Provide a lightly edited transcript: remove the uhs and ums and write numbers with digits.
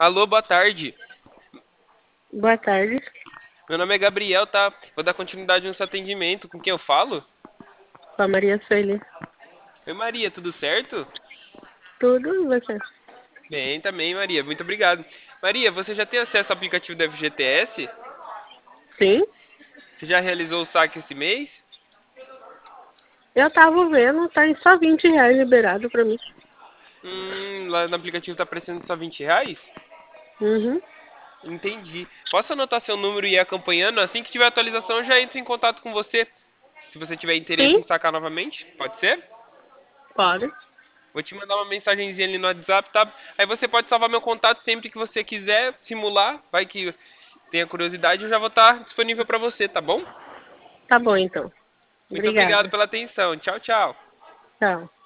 Alô, boa tarde. Boa tarde, Meu nome é Gabriel, tá? Vou dar continuidade no seu atendimento. Com quem eu falo? com a Maria Sueli. Oi, Maria, tudo certo? Tudo e você? Bem, também, Maria. Muito obrigado. Maria, você já tem acesso ao aplicativo do FGTS? Sim, Você já realizou o saque esse mês? eu tava vendo, tá em só R$ 20 liberado pra mim. Lá no aplicativo tá aparecendo só R$ 20? Uhum. Entendi. Posso anotar seu número e ir acompanhando? Assim que tiver atualização, eu já entro em contato com você. Se você tiver interesse Sim, em sacar novamente, pode ser? pode. Vou te mandar uma mensagenzinha ali no WhatsApp, tá? Aí você pode salvar meu contato sempre que você quiser, simular, vai que tenha curiosidade, eu já vou estar disponível para você, tá bom? Tá bom então. Muito obrigado Obrigada. pela atenção. Tchau, tchau. Tchau.